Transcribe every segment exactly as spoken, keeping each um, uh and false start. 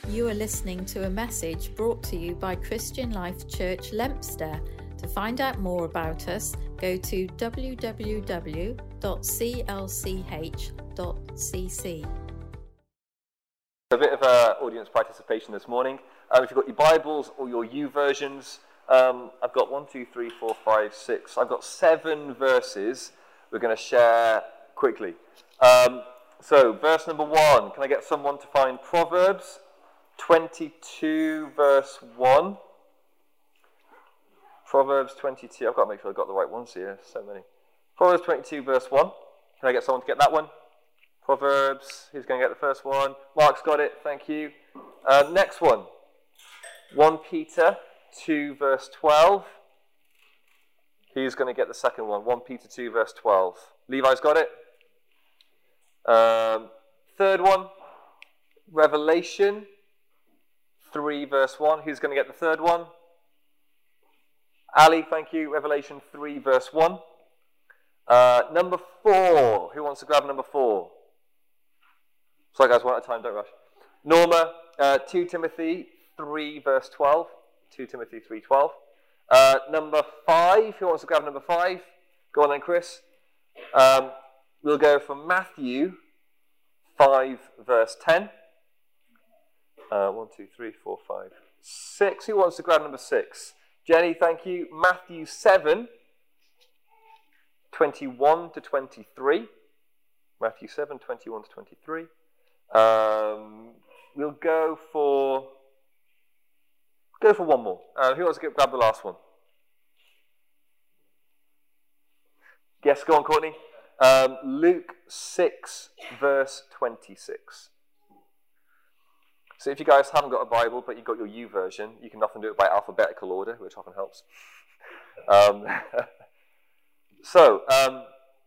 You are listening to a message brought to you by Christian Life Church Lempster. To find out more about us, go to w w w dot c l c h dot c c. A bit of uh, audience participation this morning. Um, if you've got your Bibles or your U versions, um, I've got one, two, three, four, five, six. I've got seven verses we're going to share quickly. Um, so, verse number one. Can I get someone to find Proverbs twenty-two, verse one? Proverbs twenty-two. I've got to make sure I've got the right ones here. So many. Proverbs twenty-two, verse one. Can I get someone to get that one? Proverbs. Who's going to get the first one? Mark's got it. Thank you. Uh, next one. First Peter two, verse twelve. Who's going to get the second one? First Peter two, verse twelve. Levi's got it. Um, third one. Revelation three, verse one. Who's going to get the third one? Ali, thank you. Revelation three, verse one. Uh, number four. Who wants to grab number four? Sorry guys, one at a time, don't rush. Norma, uh, Second Timothy three, verse twelve. Second Timothy three, twelve. Uh, number five. Who wants to grab number five? Go on then, Chris. Um, we'll go from Matthew five, verse ten. Uh, one, two, three, four, five, six. Who wants to grab number six? Jenny, thank you. Matthew seven, twenty-one to twenty-three. Matthew seven, twenty-one to twenty-three. Um, we'll go for go for one more. Uh, who wants to get, grab the last one? Yes, go on, Courtney. Um, Luke six, verse twenty-six. So if you guys haven't got a Bible, but you've got your U version, you can often do it by alphabetical order, which often helps. Um, so, um,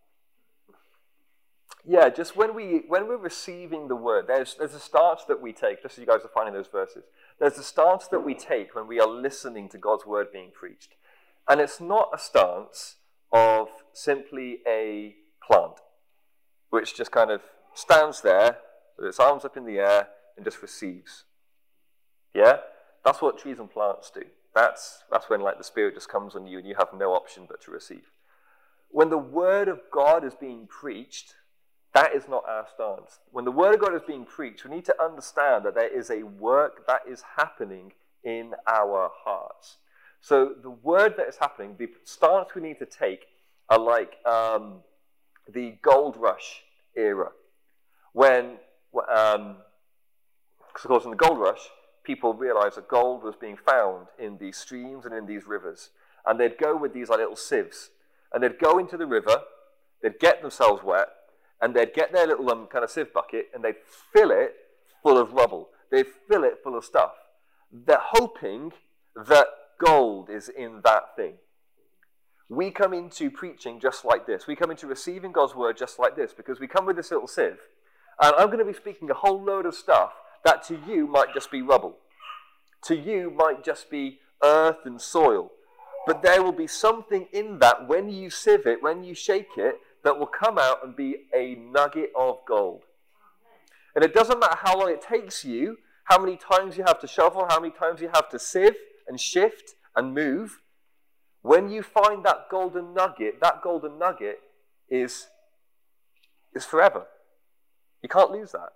yeah, just when, we, when we're receiving the word, there's, there's a stance that we take, just so you guys are finding those verses. There's a stance that we take when we are listening to God's word being preached. And it's not a stance of simply a plant, which just kind of stands there with its arms up in the air and just receives. Yeah? That's what trees and plants do. That's, that's when like the Spirit just comes on you and you have no option but to receive. When the word of God is being preached, that is not our stance. When the word of God is being preached, we need to understand that there is a work that is happening in our hearts. So the word that is happening, the stance we need to take are like um, the gold rush era. When, um, because of course in the gold rush, people realized that gold was being found in these streams and in these rivers. And they'd go with these like little sieves. And they'd go into the river, they'd get themselves wet, and they'd get their little um, kind of sieve bucket, and they'd fill it full of rubble. They'd fill it full of stuff. They're hoping that gold is in that thing. We come into preaching just like this. We come into receiving God's word just like this, because we come with this little sieve, and I'm going to be speaking a whole load of stuff that to you might just be rubble. To you might just be earth and soil. But there will be something in that when you sieve it, when you shake it, that will come out and be a nugget of gold. And it doesn't matter how long it takes you, how many times you have to shovel, how many times you have to sieve and shift and move. When you find that golden nugget, that golden nugget is, is forever. You can't lose that.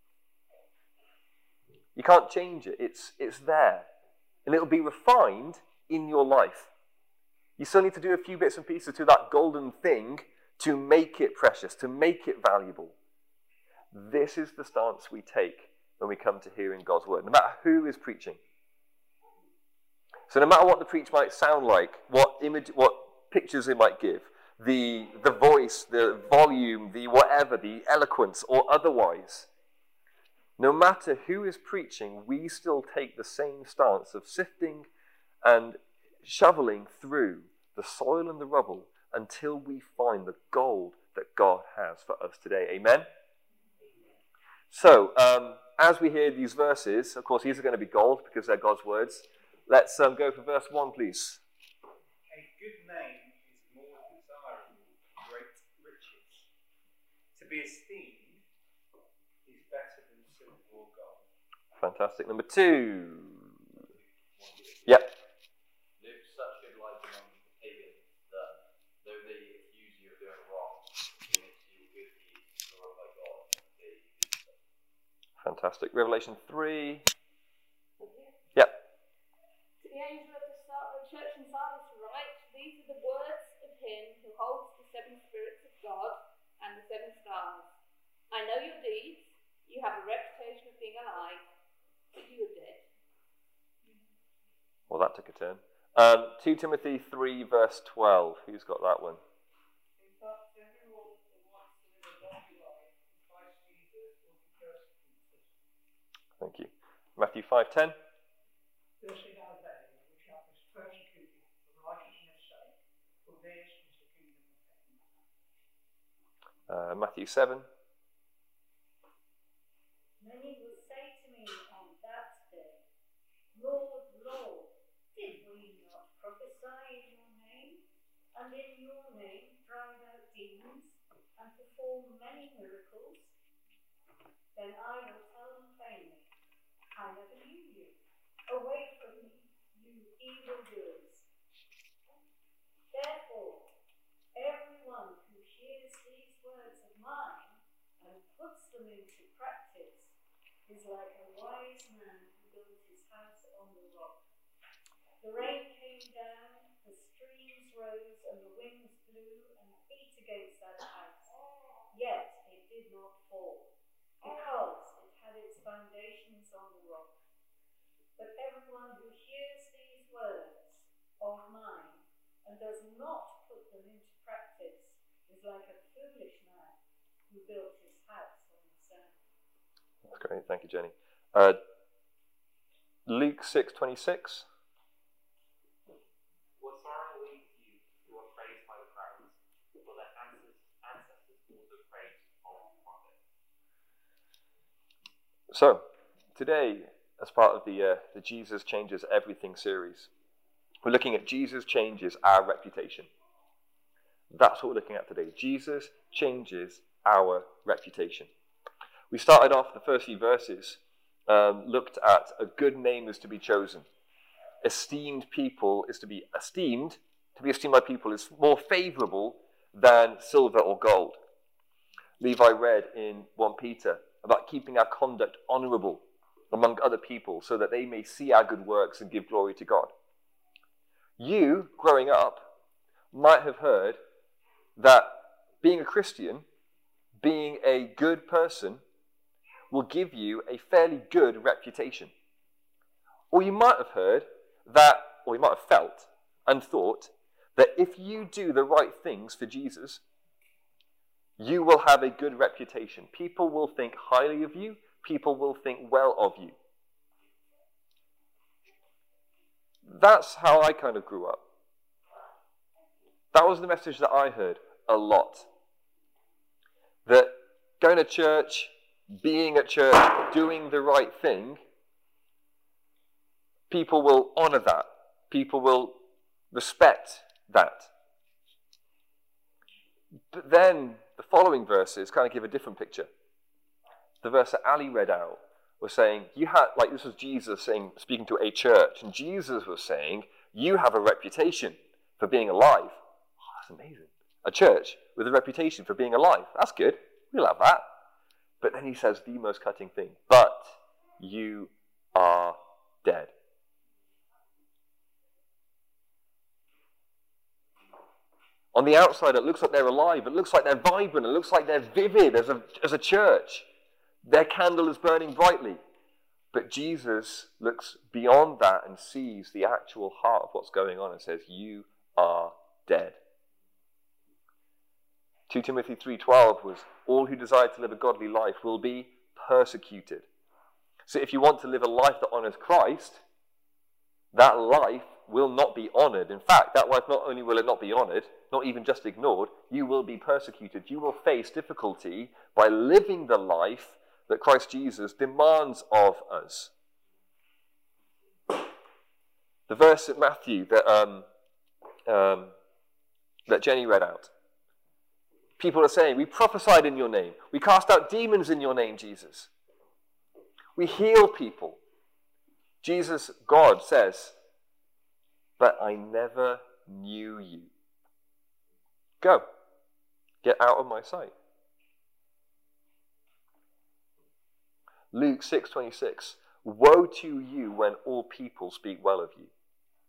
You can't change it. It's, it's there. And it'll be refined in your life. You still need to do a few bits and pieces to that golden thing to make it precious, to make it valuable. This is the stance we take when we come to hearing God's word, no matter who is preaching. So no matter what the preach might sound like, what image, what pictures it might give, the, the voice, the volume, the whatever, the eloquence or otherwise, no matter who is preaching, we still take the same stance of sifting and shoveling through the soil and the rubble until we find the gold that God has for us today. Amen? So, um, as we hear these verses, of course, these are going to be gold because they're God's words. Let's um, go for verse one, please. A good name is more desirable than great riches. To be esteemed is better than silver or gold. Fantastic. Number two. Yep. Live such good lives among the pagans that though they accuse you of doing wrong, they see your good deeds to glorify God and they do so. Fantastic. Revelation three. Yep. To the angel of the Sar- church in Sardis write, these are the words of him who holds the seven spirits of God and the seven stars. I know your deeds. You have a reputation of being alive, but you are dead. Well, that took a turn. Um, two Timothy three, verse twelve. Who's got that one? In fact, everyone who wants to live a godly life in Christ Jesus will be persecuted. Thank you. Matthew five ten. Blessed are they which are persecuted for righteousness' sake, for theirs is the kingdom of heaven. Uh, Matthew seven. Many will say to me on that day, Lord, Lord, did we not prophesy in your name, and in your name drive out demons, and perform many miracles? Then I will tell them plainly, I never knew you. Away from me, you evildoers. Therefore, everyone who hears these words of mine and puts them into practice is like a wise man who built his house on the rock. The rain came down, the streams rose, and the winds blew and beat against that house. Yet it did not fall, because it had its foundations on the rock. But everyone who hears these words of mine and does not put them into practice is like a foolish man who built his house on the sand. That's great. Thank you, Jenny. Uh, Luke six twenty-six. What sorrow awaits you who are praised by the crowds, for their ancestors, ancestors also praised false prophets. So, today, as part of the, uh, the Jesus Changes Everything series, we're looking at Jesus changes our reputation. That's what we're looking at today. Jesus changes our reputation. We started off the first few verses, um, looked at a good name is to be chosen. Esteemed people is to be esteemed. To be esteemed by people is more favorable than silver or gold. Levi read in First Peter about keeping our conduct honorable among other people so that they may see our good works and give glory to God. You, growing up, might have heard that being a Christian, being a good person, will give you a fairly good reputation. Or you might have heard that, or you might have felt and thought that if you do the right things for Jesus, you will have a good reputation. People will think highly of you. People will think well of you. That's how I kind of grew up. That was the message that I heard a lot. That going to church, being at church, doing the right thing, people will honor that. People will respect that. But then the following verses kind of give a different picture. The verse that Ali read out was saying, you had, like this was Jesus saying, speaking to a church, and Jesus was saying, you have a reputation for being alive. Oh, that's amazing. A church with a reputation for being alive. That's good. We'll have that. But then he says the most cutting thing. But you are dead. On the outside, it looks like they're alive. It looks like they're vibrant. It looks like they're vivid as a, as a church. Their candle is burning brightly. But Jesus looks beyond that and sees the actual heart of what's going on and says, you are dead. Second Timothy three twelve was, all who desire to live a godly life will be persecuted. So if you want to live a life that honors Christ, that life will not be honored. In fact, that life not only will it not be honored, not even just ignored, you will be persecuted. You will face difficulty by living the life that Christ Jesus demands of us. The verse in Matthew that, um, um, that Jenny read out. People are saying, we prophesied in your name. We cast out demons in your name, Jesus. We heal people. Jesus, God, says, but I never knew you. Go. Get out of my sight. Luke six twenty-six. Woe to you when all people speak well of you.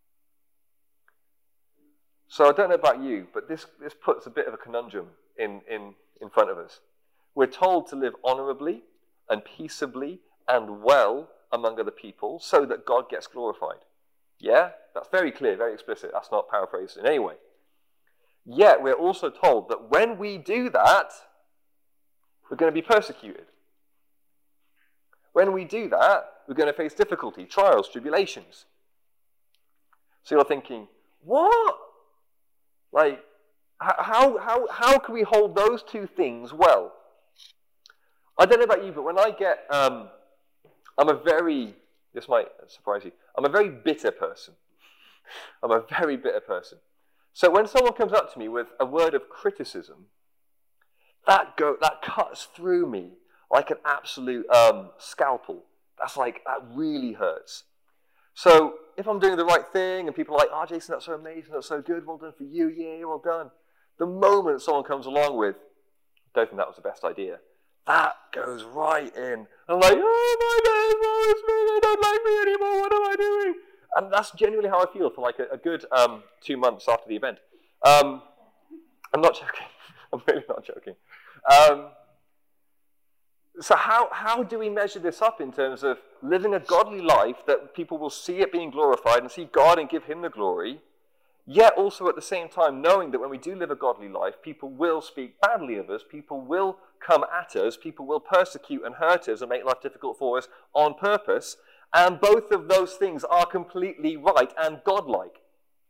So I don't know about you, but this, this puts a bit of a conundrum in, in, in front of us. We're told to live honorably and peaceably and well among other people so that God gets glorified. Yeah, that's very clear, very explicit. That's not paraphrased in any way. Yet we're also told that when we do that, we're going to be persecuted. When we do that, we're going to face difficulty, trials, tribulations. So you're thinking, what? Like, how, how, how can we hold those two things well? I don't know about you, but when I get, um, I'm a very, this might surprise you, I'm a very bitter person. I'm a very bitter person. So when someone comes up to me with a word of criticism, that go, that cuts through me like an absolute um, scalpel. That's like, that really hurts. So if I'm doing the right thing and people are like, oh, Jason, that's so amazing, that's so good, well done for you, yeah, well done. The moment someone comes along with, I don't think that was the best idea, that goes right in. I'm like, oh my God, they don't like me anymore, what am I doing? And that's genuinely how I feel for like a, a good um, two months after the event. Um, I'm not joking. I'm really not joking. Um, so how, how do we measure this up in terms of living a godly life that people will see it being glorified and see God and give him the glory, yet also at the same time knowing that when we do live a godly life, people will speak badly of us, people will come at us, people will persecute and hurt us and make life difficult for us on purpose, and both of those things are completely right and godlike.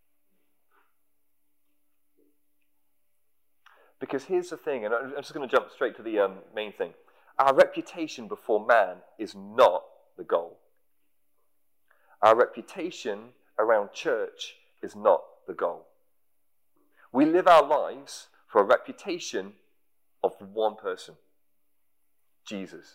Because here's the thing, and I'm just going to jump straight to the um, main thing. Our reputation before man is not the goal. Our reputation around church is not the goal. We live our lives for a reputation of one person, Jesus.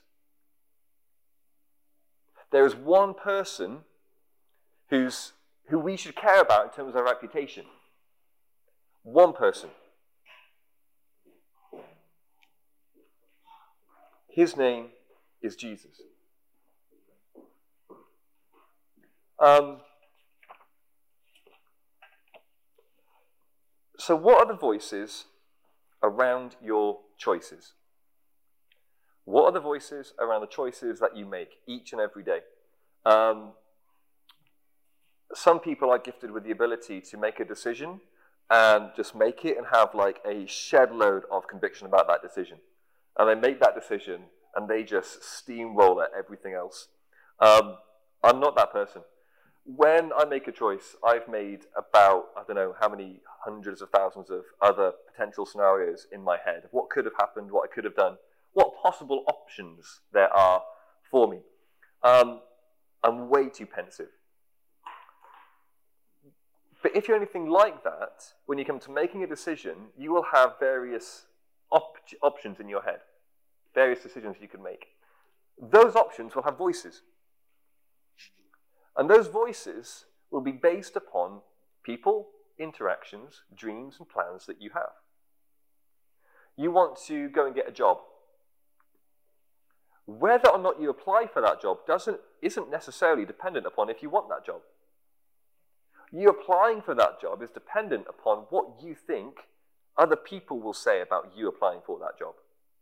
There is one person who's, who we should care about in terms of our reputation. One person. His name is Jesus. Um, so what are the voices around your choices? What are the voices around the choices that you make each and every day? Um, some people are gifted with the ability to make a decision and just make it and have like a shed load of conviction about that decision. And they make that decision and they just steamroll at everything else. Um, I'm not that person. When I make a choice, I've made about, I don't know how many hundreds of thousands of other potential scenarios in my head. What could have happened, what I could have done, what possible options there are for me. Um, I'm way too pensive. But if you're anything like that, when you come to making a decision, you will have various op options in your head, various decisions you can make. Those options will have voices. And those voices will be based upon people, interactions, dreams, and plans that you have. You want to go and get a job. Whether or not you apply for that job doesn't, isn't necessarily dependent upon if you want that job. You applying for that job is dependent upon what you think other people will say about you applying for that job.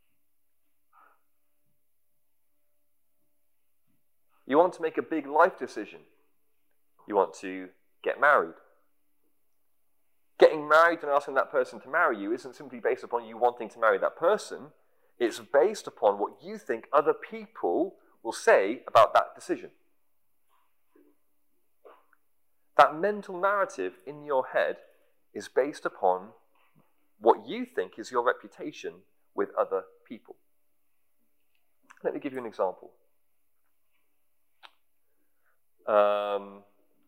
You want to make a big life decision. You want to get married. Getting married and asking that person to marry you isn't simply based upon you wanting to marry that person. It's based upon what you think other people will say about that decision. That mental narrative in your head is based upon what you think is your reputation with other people. Let me give you an example. Um,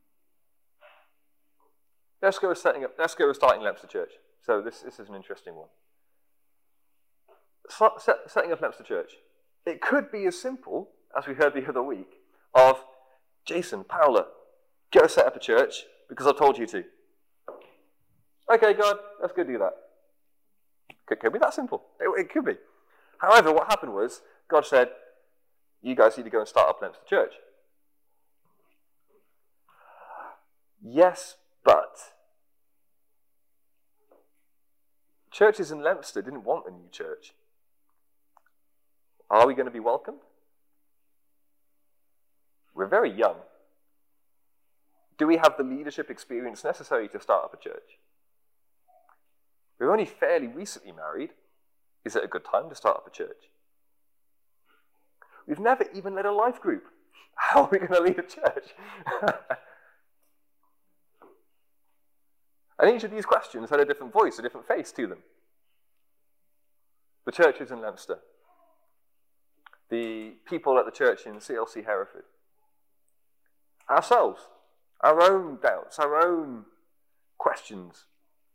let's go with setting up. Let's go with starting Leominster Church. So this this is an interesting one. So, set, setting up Leominster Church. It could be as simple as we heard the other week, of Jason, Paula, go set up a church because I told you to. Okay, God, let's go do that. It could be that simple. It, it could be. However, what happened was, God said, you guys need to go and start up Lempster Church. Yes, but churches in Lempster didn't want a new church. Are we going to be welcomed? We're very young. Do we have the leadership experience necessary to start up a church? We're only fairly recently married. Is it a good time to start up a church? We've never even led a life group. How are we going to lead a church? And each of these questions had a different voice, a different face to them. The churches in Lempster. The people at the church in C L C Hereford. Ourselves. Our own doubts, our own questions.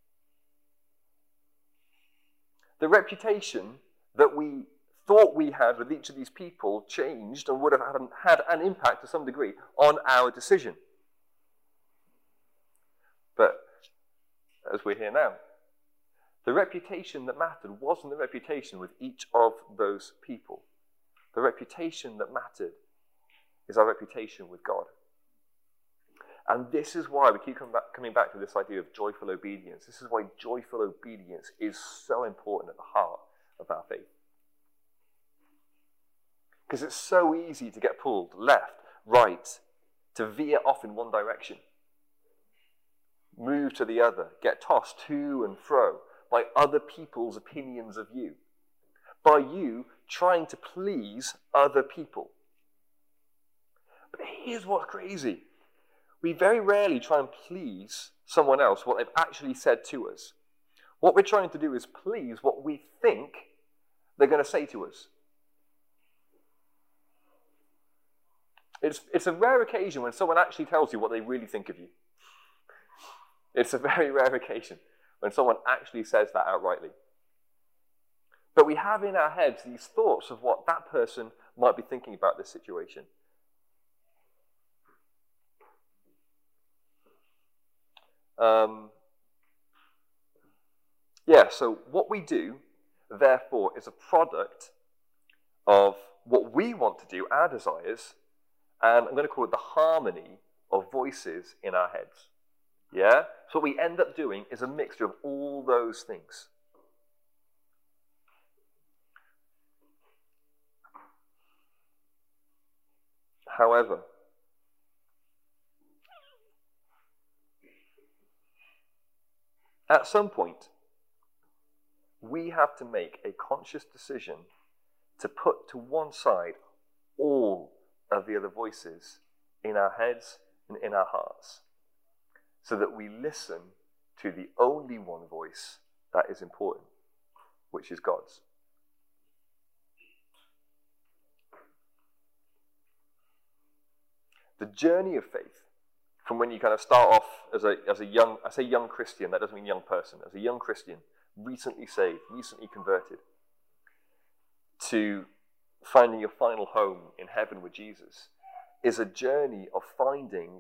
The reputation that we thought we had with each of these people changed and would have had an, had an impact to some degree on our decision. But as we're here now, the reputation that mattered wasn't the reputation with each of those people. The reputation that mattered is our reputation with God. And this is why we keep coming back, coming back to this idea of joyful obedience. This is why joyful obedience is so important at the heart of our faith. Because it's so easy to get pulled left, right, to veer off in one direction. Move to the other, get tossed to and fro by other people's opinions of you. By you trying to please other people. But here's what's crazy. We very rarely try and please someone else, what they've actually said to us. What we're trying to do is please what we think they're going to say to us. It's, it's a rare occasion when someone actually tells you what they really think of you. It's a very rare occasion when someone actually says that outrightly. But we have in our heads these thoughts of what that person might be thinking about this situation. Um, yeah, so what we do, therefore, is a product of what we want to do, our desires, and I'm going to call it the harmony of voices in our heads. Yeah? So what we end up doing is a mixture of all those things. However, at some point, we have to make a conscious decision to put to one side all of the other voices in our heads and in our hearts, so that we listen to the only one voice that is important, which is God's. The journey of faith, from when you kind of start off as a as a young, I say young Christian, that doesn't mean young person, as a young Christian, recently saved, recently converted, to finding your final home in heaven with Jesus, is a journey of finding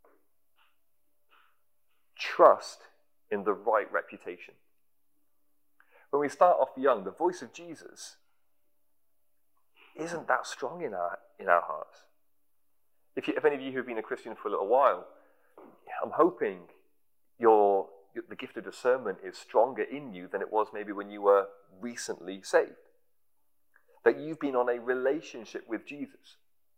trust in the right reputation. When we start off young, the voice of Jesus isn't that strong in our in our hearts. If, you, if any of you who have been a Christian for a little while, I'm hoping your the gift of discernment is stronger in you than it was maybe when you were recently saved. That you've been on a relationship with Jesus.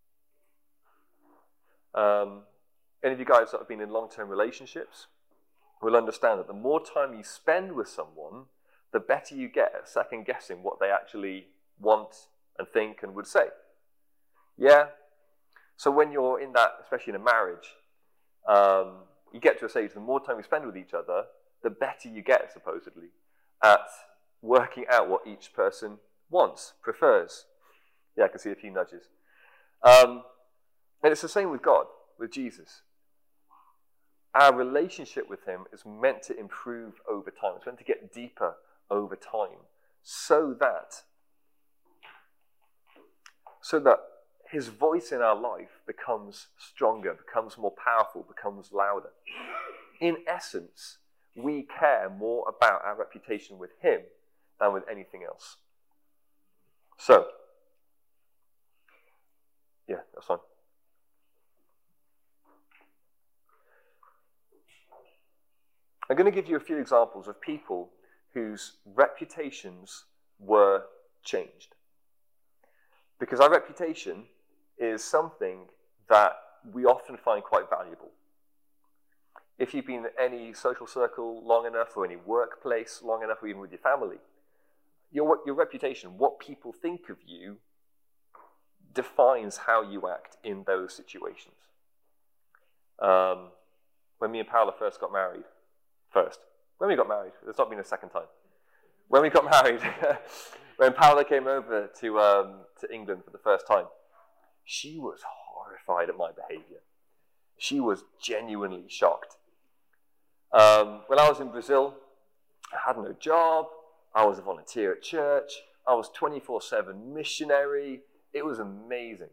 Um, any of you guys that have been in long-term relationships will understand that the more time you spend with someone, the better you get at second-guessing what they actually want and think and would say. Yeah? So when you're in that, especially in a marriage, um, you get to a stage, the more time you spend with each other, the better you get, supposedly, at working out what each person wants, prefers. Yeah, I can see a few nudges. Um, and it's the same with God, with Jesus. Our relationship with him is meant to improve over time. It's meant to get deeper over time, so that, so that his voice in our life becomes stronger, becomes more powerful, becomes louder. In essence, we care more about our reputation with him than with anything else. So, yeah, that's fine. I'm going to give you a few examples of people whose reputations were changed. Because our reputation is something that we often find quite valuable. If you've been in any social circle long enough, or any workplace long enough, or even with your family, your, your reputation, what people think of you, defines how you act in those situations. Um, when me and Paola first got married, first, when we got married, there's not been a second time. When we got married, when Paola came over to um, to England for the first time, she was horrified at my behaviour. She was genuinely shocked. Um, when I was in Brazil, I had no job. I was a volunteer at church. I was twenty-four seven missionary. It was amazing.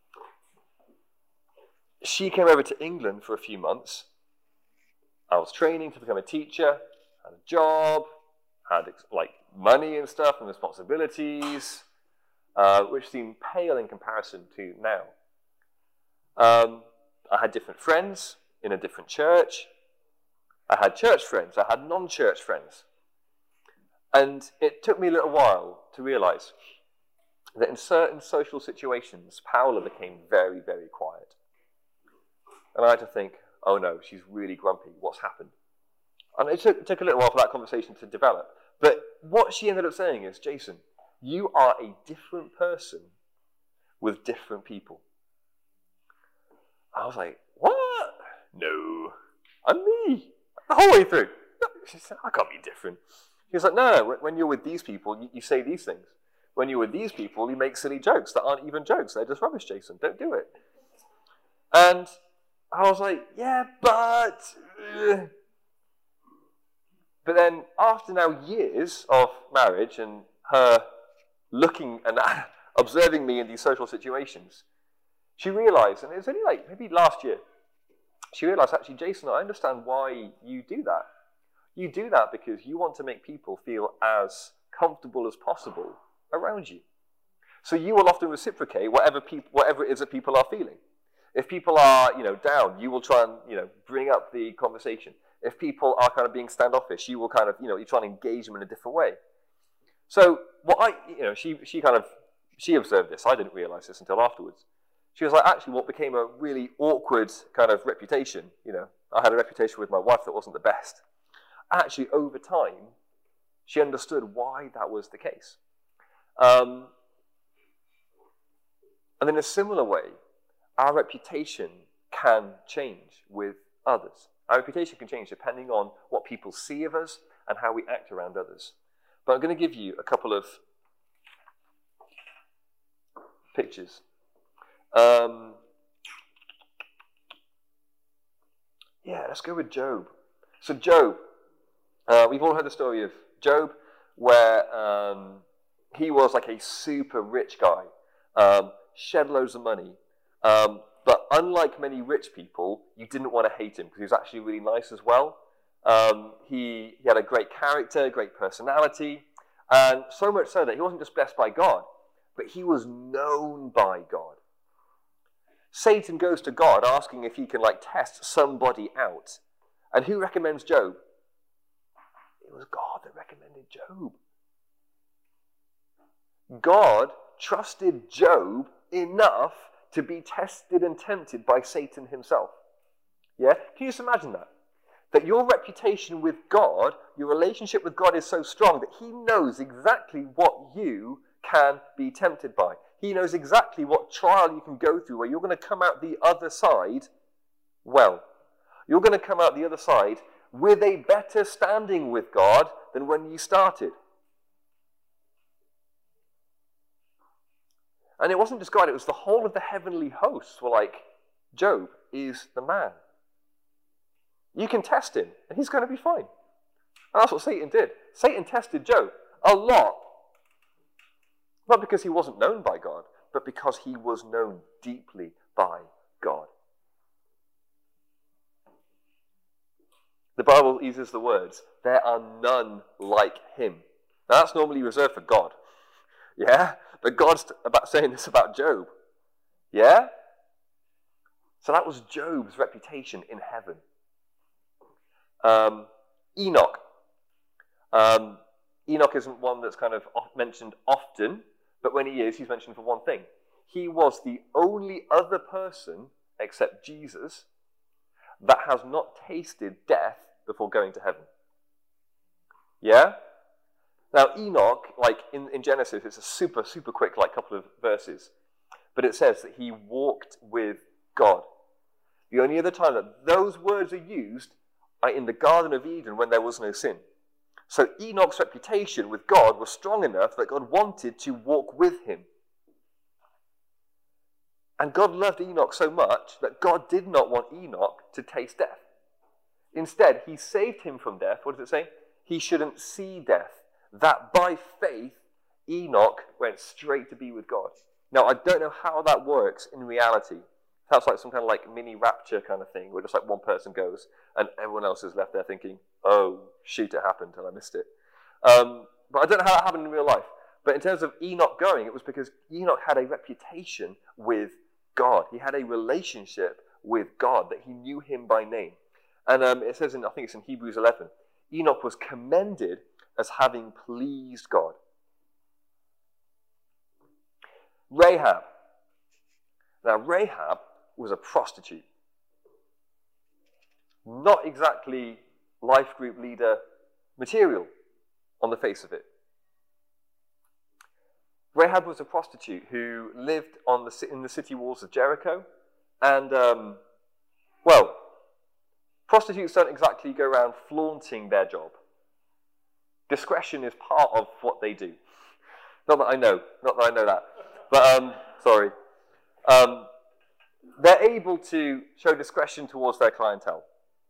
She came over to England for a few months. I was training to become a teacher, had a job, had like money and stuff and responsibilities, uh, which seemed pale in comparison to now. Um, I had different friends in a different church. I had church friends. I had non-church friends. And it took me a little while to realize that in certain social situations, Paola became very, very quiet. And I had to think, oh no, she's really grumpy. What's happened? And it took, it took a little while for that conversation to develop. But what she ended up saying is, Jason, you are a different person with different people. I was like, what? No, I'm me. The whole way through. She said, I can't be different. She was like, no, when you're with these people, you, you say these things. When you're with these people, you make silly jokes that aren't even jokes. They're just rubbish, Jason. Don't do it. And I was like, yeah, but... Uh. But then after now years of marriage and her looking and observing me in these social situations, she realized, and it was only like maybe last year, she realized, actually, Jason, I understand why you do that. You do that because you want to make people feel as comfortable as possible around you. So you will often reciprocate whatever people, whatever it is that people are feeling. If people are, you know, down, you will try and, you know, bring up the conversation. If people are kind of being standoffish, you will kind of, you know, you try and engage them in a different way. So what I, you know, she she kind of, she observed this. I didn't realize this until afterwards. She was like, actually, what became a really awkward kind of reputation, you know, I had a reputation with my wife that wasn't the best. Actually, over time, she understood why that was the case. Um, and in a similar way, our reputation can change with others. Our reputation can change depending on what people see of us and how we act around others. But I'm going to give you a couple of pictures. Um, yeah, let's go with Job. So Job, uh, we've all heard the story of Job, where um, he was like a super rich guy, um, shed loads of money, um, but unlike many rich people, you didn't want to hate him because he was actually really nice as well. Um, he, he had a great character, great personality, and so much so that he wasn't just blessed by God, but he was known by God. Satan goes to God asking if he can like test somebody out. And who recommends Job? It was God that recommended Job. God trusted Job enough to be tested and tempted by Satan himself. Yeah? Can you just imagine that? That your reputation with God, your relationship with God is so strong that he knows exactly what you can be tempted by. He knows exactly what trial you can go through where you're going to come out the other side well. You're going to come out the other side with a better standing with God than when you started. And it wasn't just God, it was the whole of the heavenly hosts were like, Job is the man. You can test him, and he's going to be fine. And that's what Satan did. Satan tested Job a lot. Not because he wasn't known by God, but but because he was known deeply by God. The Bible uses the words, there are none like him. Now that's normally reserved for God. Yeah? But God's about saying this about Job. Yeah? So that was Job's reputation in heaven. Um, Enoch. Um, Enoch isn't one that's kind of mentioned often, but when he is, he's mentioned for one thing. He was the only other person, except Jesus, that has not tasted death before going to heaven. Yeah? Now, Enoch, like in, in Genesis, it's a super, super quick, like couple of verses. But it says that he walked with God. The only other time that those words are used are in the Garden of Eden when there was no sin. So Enoch's reputation with God was strong enough that God wanted to walk with him. And God loved Enoch so much that God did not want Enoch to taste death. Instead, he saved him from death. What does it say? He shouldn't see death. That by faith, Enoch went straight to be with God. Now, I don't know how that works in reality. That's like some kind of like mini rapture kind of thing, where just like one person goes and everyone else is left there thinking, oh, shoot, it happened and I missed it. Um, but I don't know how that happened in real life. But in terms of Enoch going, it was because Enoch had a reputation with God. He had a relationship with God, that he knew him by name. And um, it says, in, I think it's in Hebrews eleven, Enoch was commended as having pleased God. Rahab. Now, Rahab was a prostitute. Not exactly life group leader material on the face of it. Rahab was a prostitute who lived on the, in the city walls of Jericho. And, um, well, prostitutes don't exactly go around flaunting their job. Discretion is part of what they do. Not that I know. Not that I know that. But, um, sorry. Um, they're able to show discretion towards their clientele.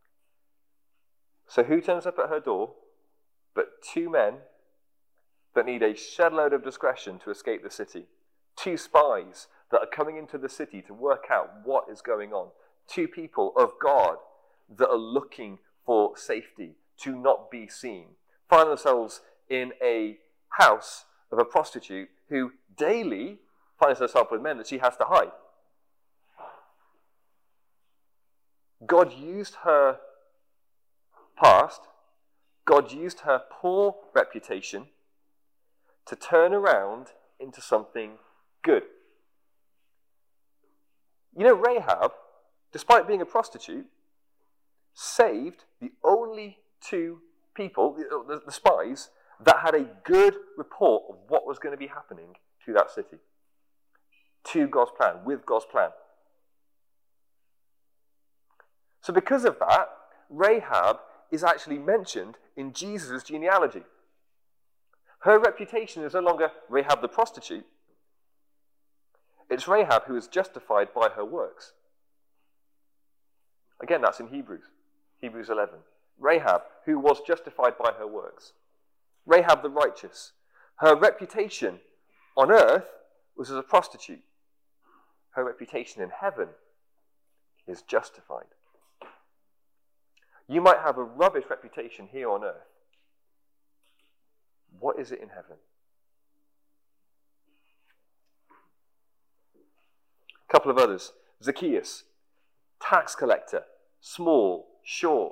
So who turns up at her door but two men that need a shed load of discretion to escape the city? Two spies that are coming into the city to work out what is going on. Two people of God that are looking for safety, to not be seen. Find themselves in a house of a prostitute who daily finds herself with men that she has to hide. God used her past, God used her poor reputation to turn around into something good. You know, Rahab, despite being a prostitute, saved the only two people, the, the spies, that had a good report of what was going to be happening to that city. To God's plan, with God's plan. So because of that, Rahab is actually mentioned in Jesus' genealogy. Her reputation is no longer Rahab the prostitute. It's Rahab who is justified by her works. Again, that's in Hebrews. Hebrews eleven. Rahab, who was justified by her works. Rahab the righteous. Her reputation on earth was as a prostitute. Her reputation in heaven is justified. You might have a rubbish reputation here on earth. What is it in heaven? A couple of others. Zacchaeus, tax collector, small, short.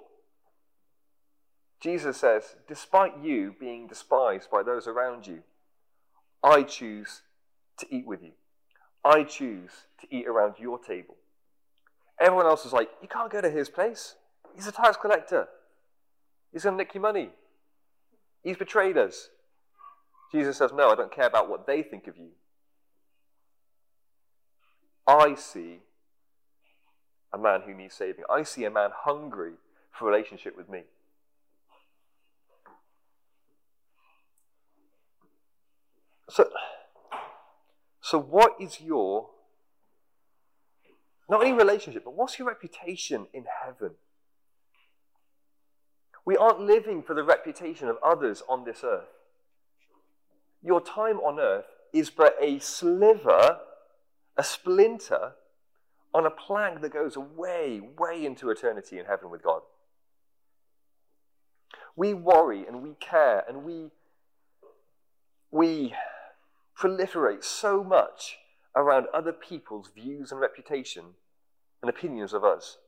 Jesus says, despite you being despised by those around you, I choose to eat with you. I choose to eat around your table. Everyone else is like, you can't go to his place. He's a tax collector. He's going to nick your money. He's betrayed us. Jesus says, no, I don't care about what they think of you. I see a man who needs saving. I see a man hungry for a relationship with me. So, so what is your, not only relationship, but what's your reputation in heaven? We aren't living for the reputation of others on this earth. Your time on earth is but a sliver a splinter on a plank that goes way, way into eternity in heaven with God. We worry and we care and we, we proliferate so much around other people's views and reputation and opinions of us.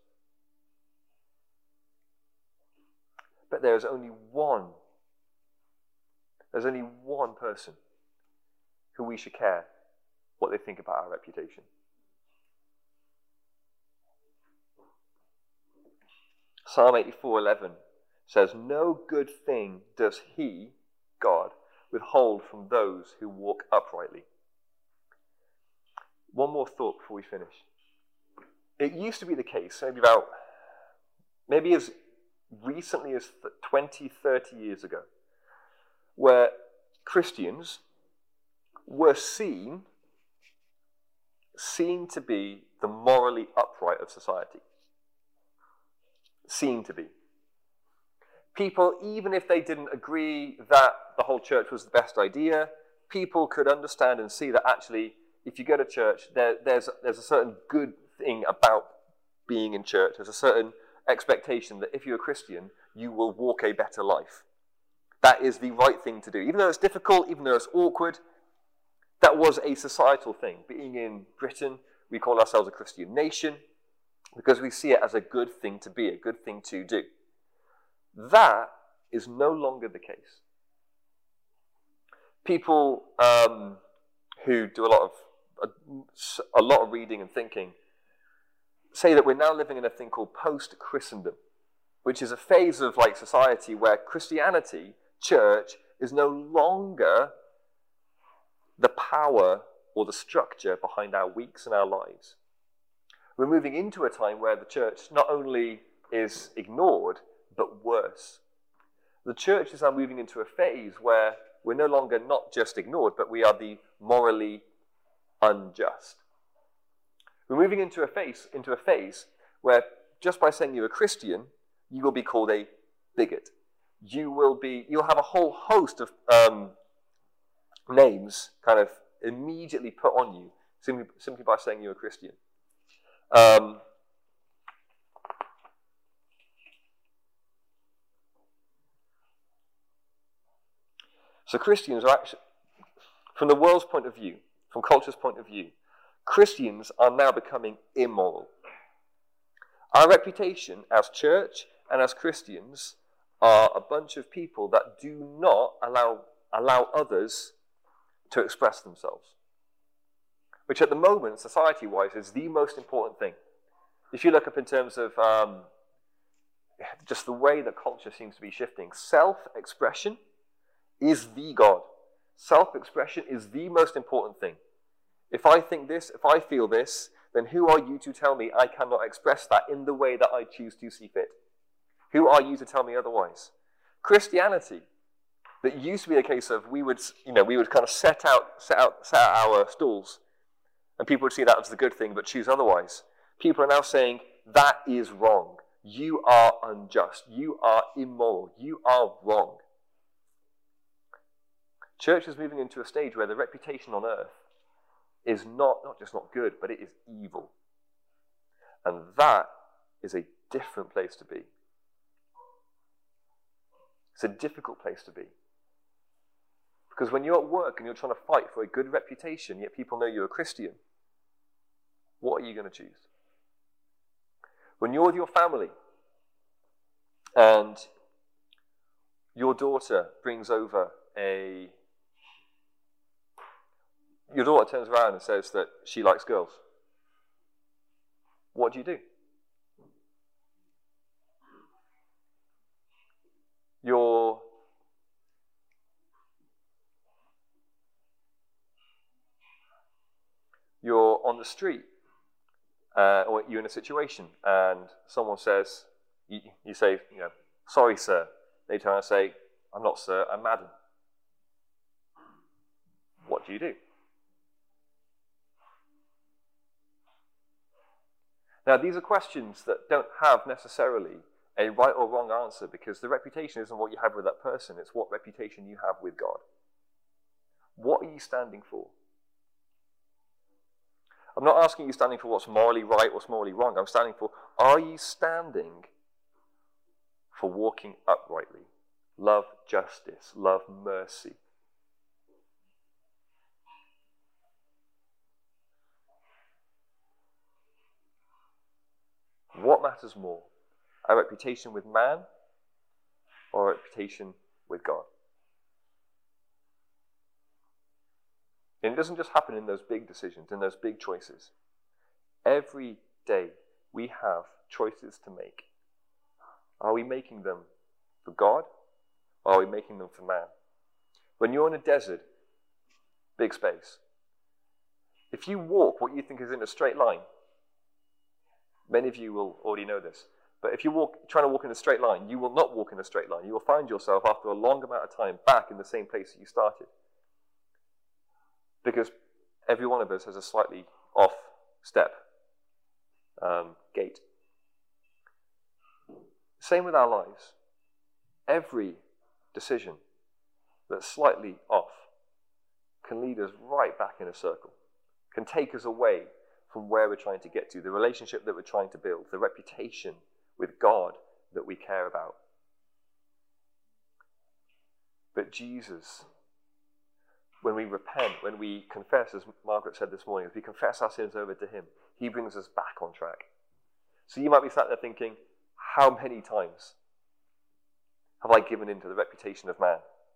But there is only one, there's only one person who we should care what they think about our reputation. Psalm eighty-four eleven says, "No good thing does he, God, withhold from those who walk uprightly." One more thought before we finish. It used to be the case, maybe about, maybe as recently as twenty, thirty years ago, where Christians were seen, seen to be the morally upright of society. Seen to be. People, even if they didn't agree that the whole church was the best idea, people could understand and see that actually, if you go to church, there, there's, there's a certain good thing about being in church. There's a certain expectation that if you're a Christian, you will walk a better life. That is the right thing to do. Even though it's difficult, even though it's awkward, that was a societal thing. Being in Britain, we call ourselves a Christian nation because we see it as a good thing to be, a good thing to do. That is no longer the case. People um, who do a lot of a, a lot of reading and thinking say that we're now living in a thing called post-Christendom, which is a phase of like society where Christianity, church, is no longer the power or the structure behind our weeks and our lives. We're moving into a time where the church not only is ignored, but worse. The church is now moving into a phase where we're no longer not just ignored, but we are the morally unjust. We're moving into a phase, into a phase where just by saying you're a Christian, you will be called a bigot. You will be, you'll have a whole host of um, names kind of immediately put on you simply, simply by saying you're a Christian. Um, so Christians are actually, from the world's point of view, from culture's point of view, Christians are now becoming immoral. Our reputation as church and as Christians are a bunch of people that do not allow, allow others to express themselves, which at the moment, society-wise, is the most important thing. If you look up in terms of um, just the way that culture seems to be shifting, self-expression is the God. Self-expression is the most important thing. If I think this, if I feel this, then who are you to tell me I cannot express that in the way that I choose to see fit? Who are you to tell me otherwise? Christianity, that used to be a case of we would, you know, we would kind of set out, set out, set out our stalls, and people would see that as the good thing, but choose otherwise. People are now saying that is wrong. You are unjust. You are immoral. You are wrong. Church is moving into a stage where the reputation on earth is not, not just not good, but it is evil. And that is a different place to be. It's a difficult place to be. Because when you're at work and you're trying to fight for a good reputation, yet people know you're a Christian, what are you going to choose? When you're with your family and your daughter brings over a... Your daughter turns around and says that she likes girls, what do you do? You're You're on the street, uh, or you're in a situation, and someone says, you, you say, you know, sorry, sir. They turn and say, I'm not sir, I'm madam. What do you do? Now, these are questions that don't have necessarily a right or wrong answer, because the reputation isn't what you have with that person, it's what reputation you have with God. What are you standing for? I'm not asking you standing for what's morally right, what's morally wrong. I'm standing for, are you standing for walking uprightly? Love justice, love mercy. What matters more? Our reputation with man or our reputation with God? And it doesn't just happen in those big decisions, in those big choices. Every day we have choices to make. Are we making them for God or are we making them for man? When you're in a desert, big space, if you walk what you think is in a straight line, many of you will already know this, but if you walk, trying to walk in a straight line, you will not walk in a straight line. You will find yourself after a long amount of time back in the same place that you started. Because every one of us has a slightly off step, um, gate. Same with our lives. Every decision that's slightly off can lead us right back in a circle, can take us away from where we're trying to get to, the relationship that we're trying to build, the reputation with God that we care about. But Jesus, when we repent, when we confess, as Margaret said this morning, as we confess our sins over to him, he brings us back on track. So you might be sat there thinking, how many times have I given in to the reputation of man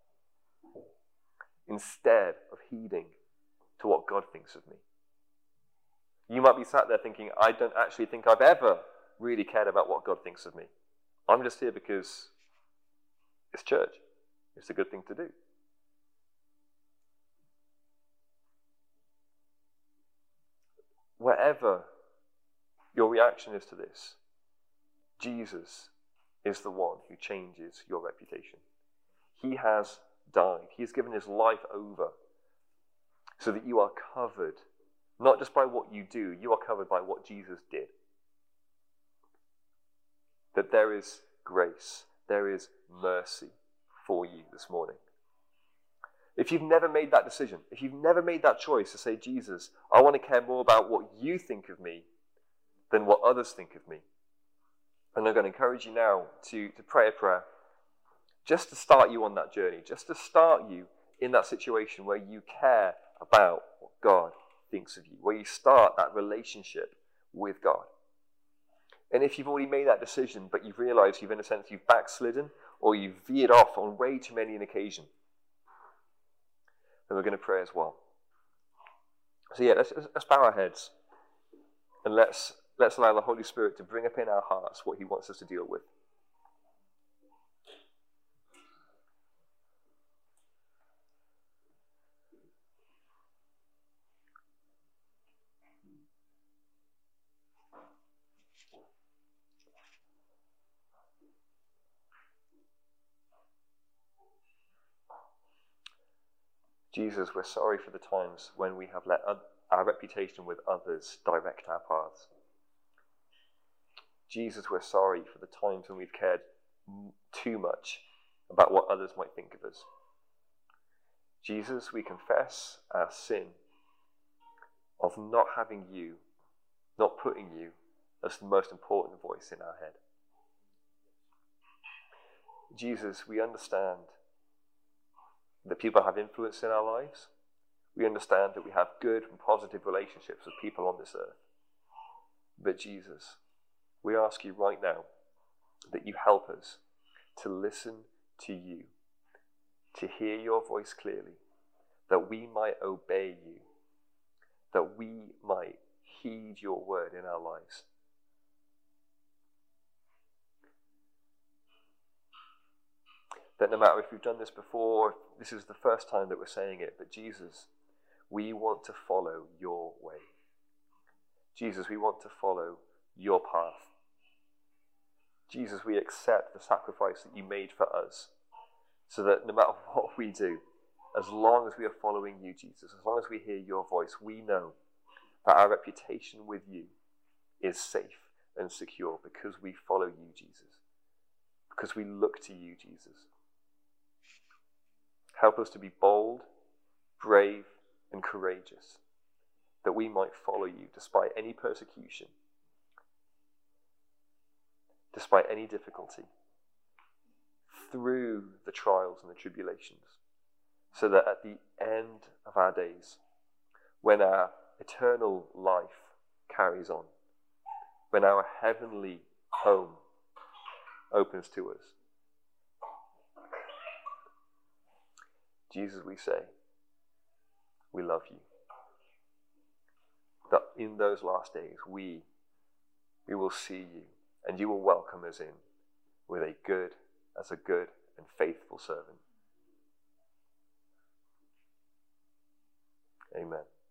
instead of heeding to what God thinks of me? You might be sat there thinking, I don't actually think I've ever really cared about what God thinks of me. I'm just here because it's church. It's a good thing to do. Whatever your reaction is to this, Jesus is the one who changes your reputation. He has died. He has given his life over so that you are covered, not just by what you do, you are covered by what Jesus did. That there is grace, there is mercy for you this morning. If you've never made that decision, if you've never made that choice to say, Jesus, I want to care more about what you think of me than what others think of me. And I'm going to encourage you now to, to pray a prayer just to start you on that journey, just to start you in that situation where you care about what God thinks of you, where you start that relationship with God. And if you've already made that decision, but you've realized you've, in a sense, you've backslidden or you've veered off on way too many an occasion, then we're going to pray as well. So yeah, let's, let's bow our heads and let's, let's allow the Holy Spirit to bring up in our hearts what he wants us to deal with. Jesus, we're sorry for the times when we have let our reputation with others direct our paths. Jesus, we're sorry for the times when we've cared too much about what others might think of us. Jesus, we confess our sin of not having you, not putting you as the most important voice in our head. Jesus, we understand that people have influence in our lives. We understand that we have good and positive relationships with people on this earth. But Jesus, we ask you right now that you help us to listen to you, to hear your voice clearly, that we might obey you, that we might heed your word in our lives. That no matter if we've done this before, if this is the first time that we're saying it, but Jesus, we want to follow your way. Jesus, we want to follow your path. Jesus, we accept the sacrifice that you made for us, so that no matter what we do, as long as we are following you, Jesus, as long as we hear your voice, we know that our reputation with you is safe and secure because we follow you, Jesus, because we look to you, Jesus. Help us to be bold, brave, and courageous. that we might follow you despite any persecution, despite any difficulty, through the trials and the tribulations, so that at the end of our days, when our eternal life carries on, when our heavenly home opens to us, Jesus, we say, we love you. That in those last days, we, we will see you, and you will welcome us in with a good, as a good and faithful servant. Amen.